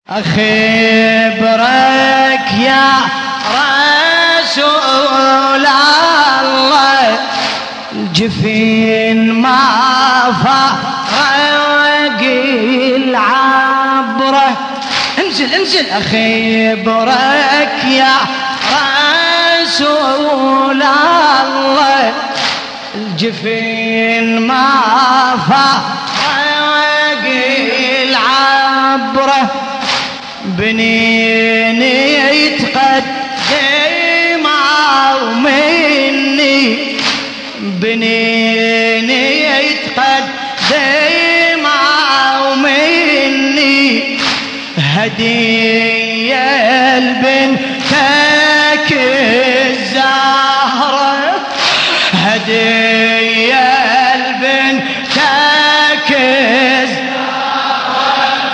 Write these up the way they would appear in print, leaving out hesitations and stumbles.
أخبرك يا رسول الله الجفين ما فرق العبرة. انزل أخبرك يا رسول الله الجفين ما فرق العبرة. بنيني يتقدم مني بنيني يتقدم مني هدية لبنتك الزهرة هدية لبنتك الزهرة.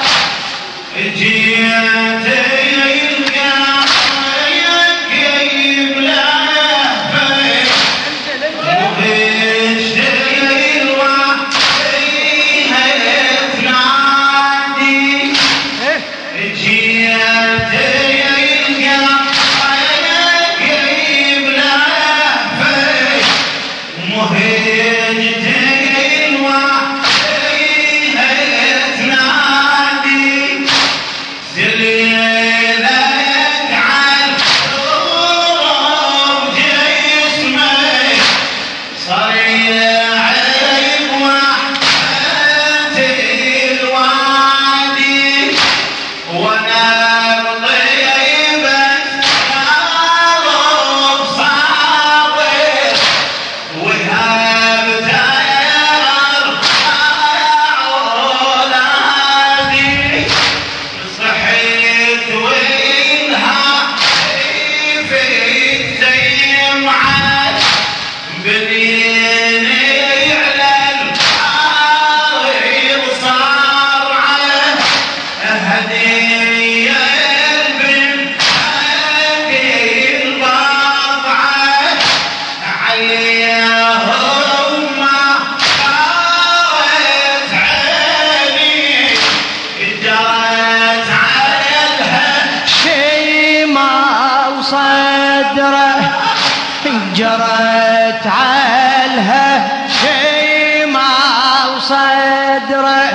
جرت علها شيمة وصدره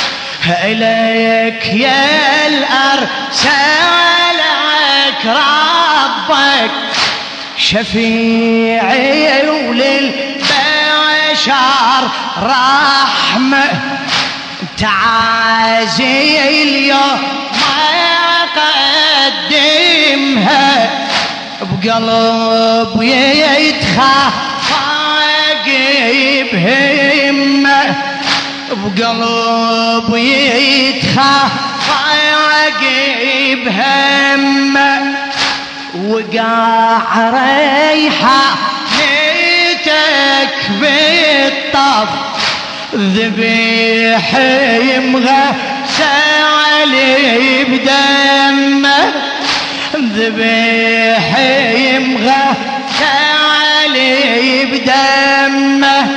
إليك يا الأرسلك ربك شفيعي وللبشر رحمة. تعازي اليوم ما قدمها بقلب يتخافق بهمة بقلب يتخافق بهمة. وقع ريحة نيتك بالطف ذبيح مغسل بدمه ذبيح مغسل بدمه.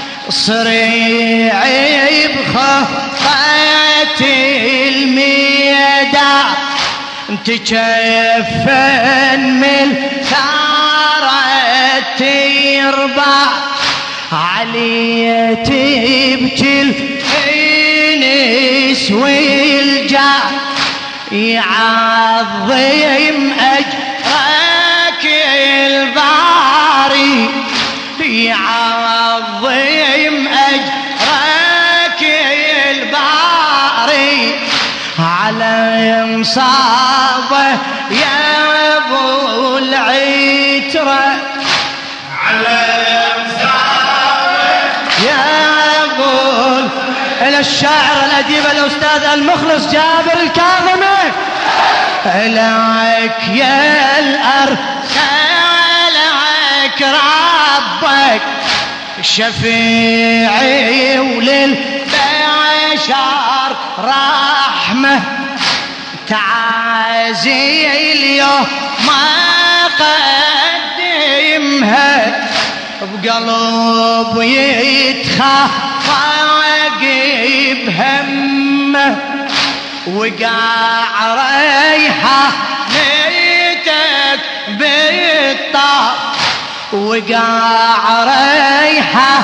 صريعي بخفة الميدان تجفن من ثارة تربع علي تبكي الانس والجاع يعظم أجرك الباري يعظم أجرك الباري على مصابه يا أبو العترة على مصابه يا أبو إلى الشاعر الأديب الأستاذ المخلص جابر الكاظمي لك يا الأرسلك ربك شفيعي وللبشر رحمة. تعازي اليوم ما قدمها بقلب يتخافق بهمه. وقع ريحة نيتك بالطاف، وقع ريحة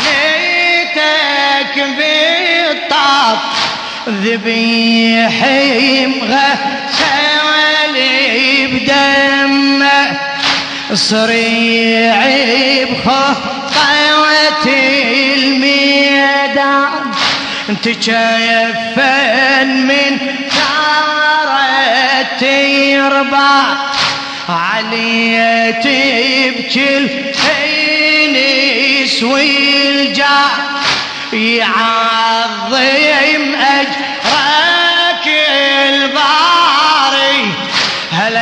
نيتك بالطاف، ذبيحي مغسل بدمه، صريعي بخطوة الميدان، تجفن من نار تربع، علي تبكي الحين يسوي الجاع، يعظم أجرك الباري، هلا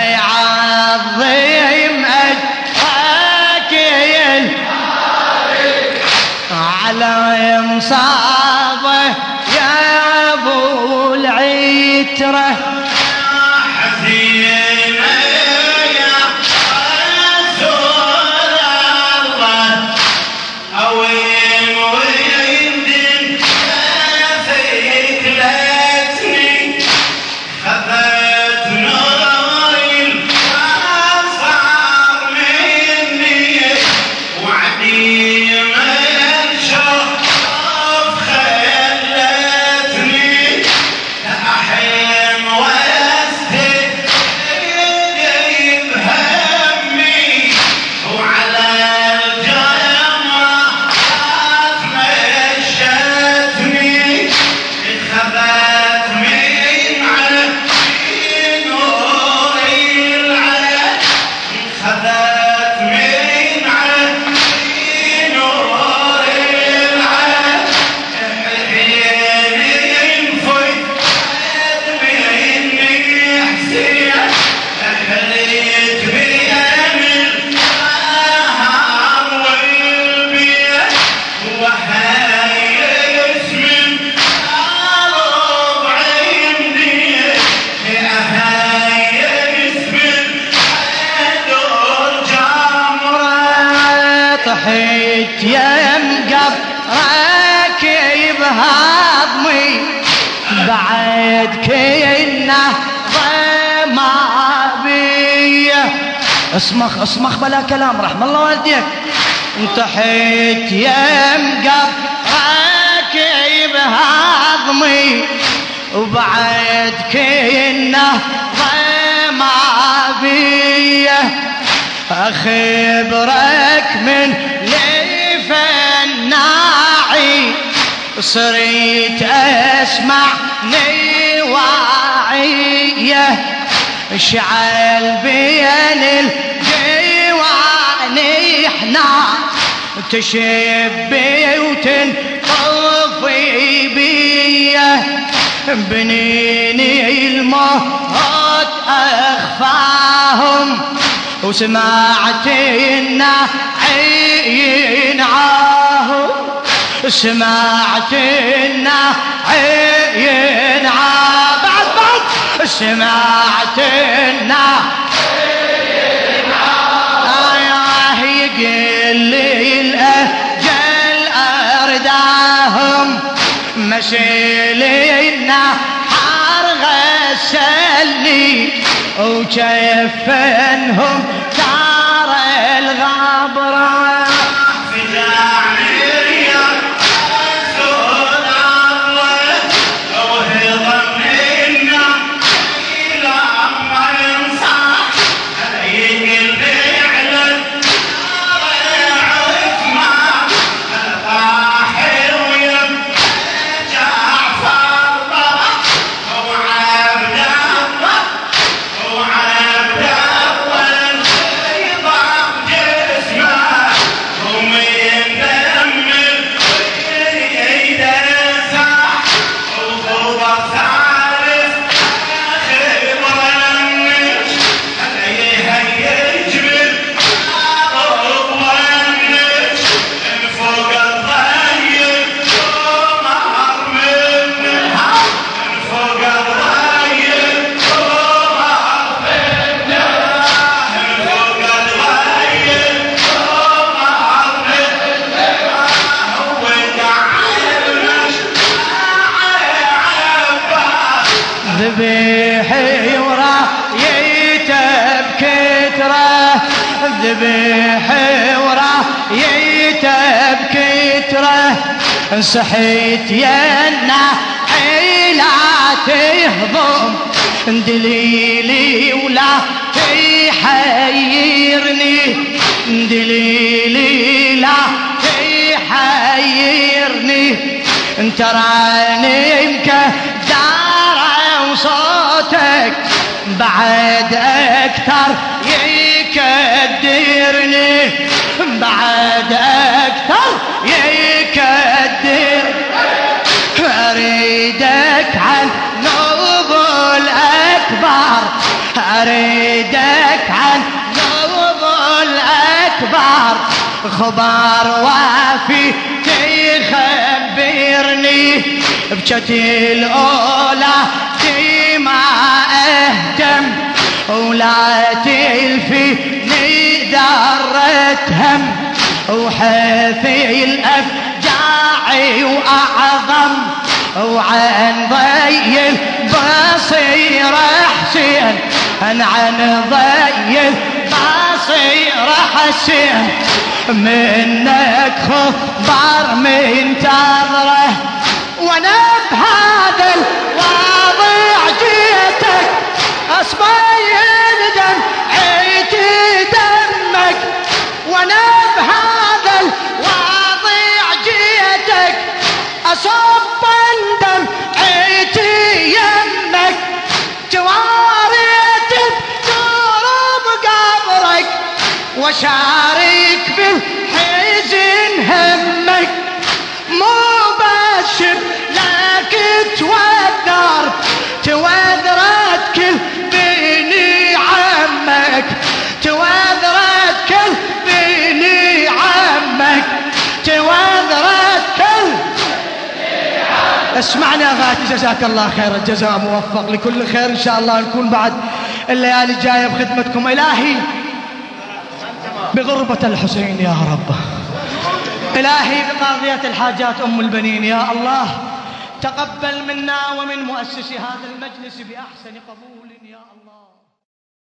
يعظم أجرك الباري، على مصابه يا أبو العترة. طحيت يا مقبرك بهضمي، بعد كنا ضما بيه، اصمخ بلا كلام رحم الله والديك. طحيت يا مقبرك بهضمي، وبعد كنا ضما بيه، أخبرك من لفناعي، صرت أسمع نواعيه، شعل بين الجوان حنان، تشبي وتنطفي بيه، بنيني الموت أخفاهم، وسمعت الناعي ينعاهم، سمعت الناعي ينعاهم، بعد سمعت الناعي ينعاهم، يقل لي الأجل أرداهم، مشي لي النحر غسلني، وجفنهم دار الغبرة. ذبح ورايته بكتره صحيت ينا حيلاتي هضم دليلي ولا تحيرني دليلي لا تحيرني تراني مكدارة وصوتك بعد أكثر يكدرني بعد أكثر يكدر أريدك عن نوبل أكبر أريدك عن نوبل أكبر خبر وافي تخبرني بجتي الأولى ما أهتم ولا تلفيني ذرة هم وحثي الأفجاع وأعظم وعن ضي البصيرة حسين عن ضي البصيرة حسين منك خبر منتظره وانا بهذا الواضع جيتك اصبين دمعتي دمك وانا بهذا الواضع جيتك اصب دمعتي يمك تواريت تضرب قبرك وشارك بالحزن همك مو بشر لك توذرت كل بني عمك توذرت كل بني عمك توذرت كل اسمعنا غاتي جزاك الله خير الجزاء موفق لكل خير ان شاء الله نكون بعد الليالي الجايه بخدمتكم الهي بغربة الحسين يا رب إلهي بقاضية الحاجات أم البنين يا الله تقبل منا ومن مؤسس هذا المجلس بأحسن قبول